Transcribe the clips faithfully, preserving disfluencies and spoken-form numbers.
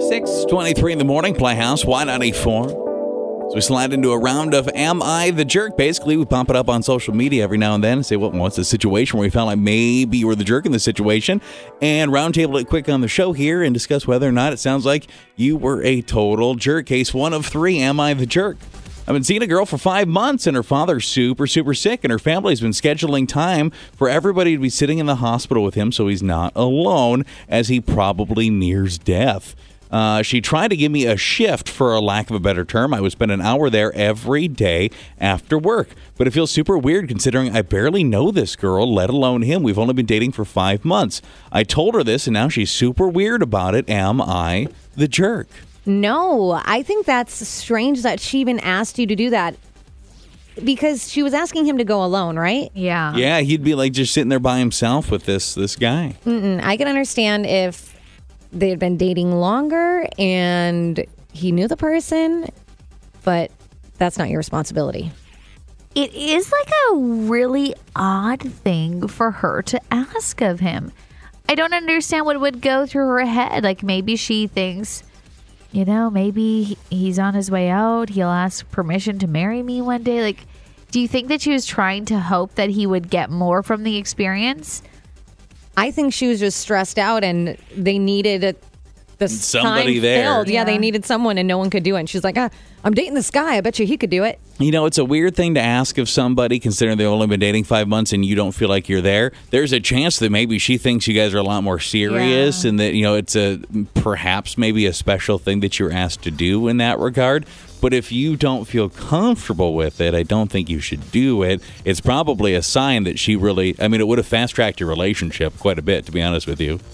six twenty-three in the morning, Playhouse, Y ninety-four. So we slide into a round of Am I the Jerk? Basically, we pump it up on social media every now and then and say, well, what's the situation where we felt like maybe you were the jerk in the situation? And roundtable it quick on the show here and discuss whether or not it sounds like you were a total jerk. Case one of three, Am I the Jerk? I've been seeing a girl for five months and her father's super, super sick, and her family's been scheduling time for everybody to be sitting in the hospital with him so he's not alone as he probably nears death. Uh, she tried to give me a shift, for a lack of a better term. I would spend an hour there every day after work. But it feels super weird considering I barely know this girl, let alone him. We've only been dating for five months. I told her this, and now she's super weird about it. Am I the jerk? No, I think that's strange that she even asked you to do that. Because she was asking him to go alone, right? Yeah. Yeah, he'd be like just sitting there by himself with this, this guy. Mm-mm. I can understand if they had been dating longer and he knew the person, but that's not your responsibility. It is like a really odd thing for her to ask of him. I don't understand what would go through her head. Like maybe she thinks, you know, maybe he's on his way out. He'll ask permission to marry me one day. Like, do you think that she was trying to hope that he would get more from the experience? I think she was just stressed out and they needed a, the Somebody time there. filled. Yeah. Yeah. They needed someone and no one could do it. And she's like, ah, I'm dating this guy. I bet you he could do it. You know, it's a weird thing to ask of somebody considering they've only been dating five months and you don't feel like you're there. There's a chance that maybe she thinks you guys are a lot more serious Yeah. and that, you know, it's a perhaps maybe a special thing that you're asked to do in that regard. But if you don't feel comfortable with it, I don't think you should do it. It's probably a sign that she really, I mean, it would have fast-tracked your relationship quite a bit, to be honest with you.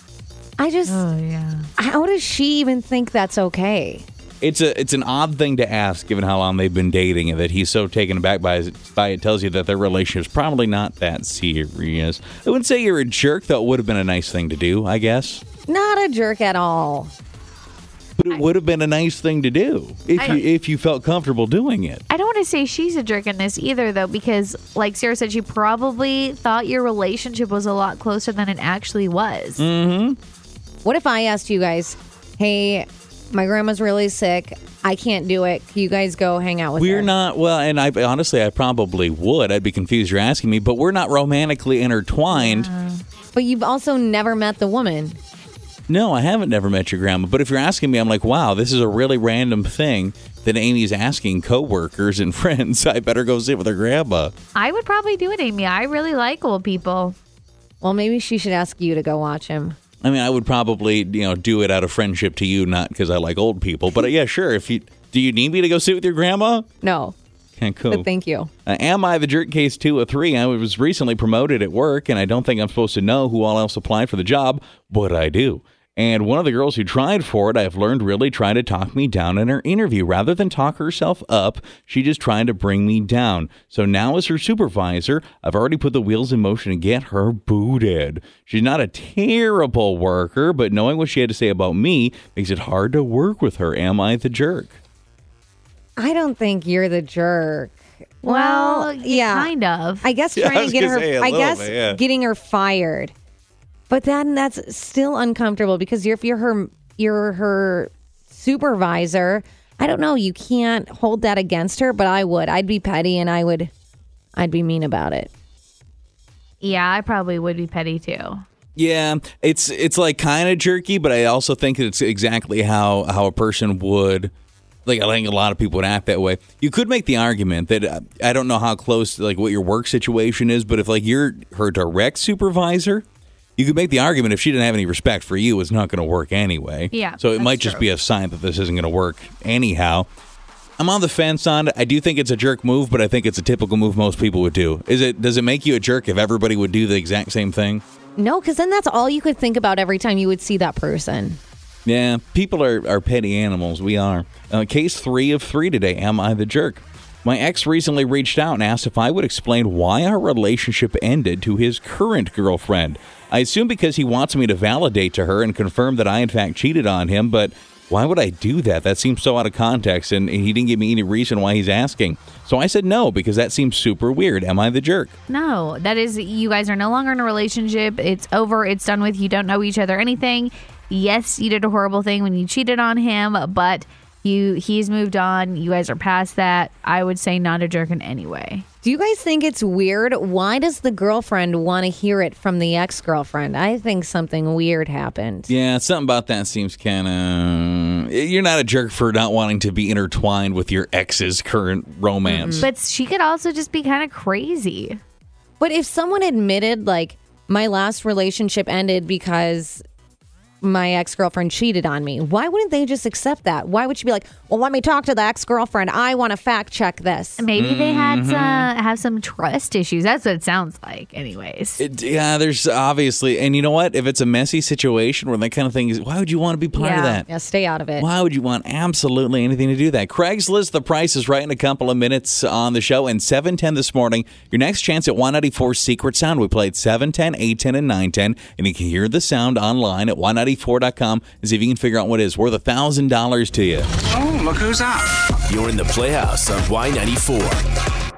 I just, Oh, yeah. how does she even think that's okay? It's a it's an odd thing to ask, given how long they've been dating, and that he's so taken aback by it, by it tells you that their relationship's probably not that serious. I wouldn't say you're a jerk, though. It would have been a nice thing to do, I guess. Not a jerk at all. But it would have been a nice thing to do if I- you if you felt comfortable doing it. I don't want to say she's a jerk in this either, though, because, like Sarah said, she probably thought your relationship was a lot closer than it actually was. Mm-hmm. What if I asked you guys, hey, my grandma's really sick. I can't do it. Can you guys go hang out with her? We're not, well, and I honestly, I probably would. I'd be confused you're asking me, but we're not romantically intertwined. Uh, But you've also never met the woman. No, I haven't never met your grandma. But if you're asking me, I'm like, wow, this is a really random thing that Amy's asking coworkers and friends. I better go sit with her grandma. I would probably do it, Amy. I really like old people. Well, maybe she should ask you to go watch him. I mean, I would probably, you know, do it out of friendship to you, not because I like old people. But uh, yeah, sure. If you do, you need me to go sit with your grandma? No, Okay, cool. but thank you. Uh, am I the jerk? Case two of three. I was recently promoted at work, and I don't think I'm supposed to know who all else applied for the job, but I do. And one of the girls who tried for it, I've learned, really tried to talk me down in her interview. Rather than talk herself up, she just tried to bring me down. So now as her supervisor, I've already put the wheels in motion to get her booted. She's not a terrible worker, but knowing what she had to say about me makes it hard to work with her. Am I the jerk? I don't think you're the jerk. Well, Well, yeah. kind of. I guess Yeah, I trying was to get gonna her, say a I little guess bit, yeah. getting her fired. But then that's still uncomfortable because you're, if you're her, you're her supervisor. I don't know. You can't hold that against her, but I would. I'd be petty and I would, I'd be mean about it. Yeah, I probably would be petty too. Yeah, it's it's like kind of jerky, but I also think it's exactly how, how a person would, like I think a lot of people would act that way. You could make the argument that uh, I don't know how close, like what your work situation is, but if like you're her direct supervisor, you could make the argument if she didn't have any respect for you, it's not going to work anyway. Yeah, So it that's might just true. be a sign that this isn't going to work anyhow. I'm on the fence on it. I do think it's a jerk move, but I think it's a typical move most people would do. Is it? Does it make you a jerk if everybody would do the exact same thing? No, because then that's all you could think about every time you would see that person. Yeah, people are, are petty animals. We are. Uh, case three of three today. Am I the jerk? My ex recently reached out and asked if I would explain why our relationship ended to his current girlfriend. I assume because he wants me to validate to her and confirm that I in fact cheated on him, but why would I do that? That seems so out of context, and he didn't give me any reason why he's asking. So I said no, because that seems super weird. Am I the jerk? No, that is, you guys are no longer in a relationship. It's over. It's done with. You don't know each other, anything. yes, you did a horrible thing when you cheated on him, but you he's moved on. You guys are past that. I would say not a jerk in any way. Do you guys think it's weird? Why does the girlfriend want to hear it from the ex-girlfriend? I think something weird happened. Yeah, something about that seems kind of... You're not a jerk for not wanting to be intertwined with your ex's current romance. Mm-hmm. But she could also just be kind of crazy. But if someone admitted, like, my last relationship ended because my ex-girlfriend cheated on me, why wouldn't they just accept that? Why would she be like, well, let me talk to the ex-girlfriend. I want to fact check this. Maybe they had Mm-hmm. uh, have some trust issues. That's what it sounds like anyways. It, yeah, there's obviously... And you know what? If it's a messy situation where that kind of thing is... Why would you want to be part Yeah. of that? Yeah, stay out of it. Why would you want absolutely anything to do that? Craigslist, the price is right in a couple of minutes on the show. And seven ten this morning, your next chance at Y ninety-four Secret Sound. We played seven ten, eight ten, and nine ten. And you can hear the sound online at Y ninety-four dot com and see if you can figure out what it is. Worth one thousand dollars to you. Oh, look who's up. You're in the Playhouse on Y ninety-four.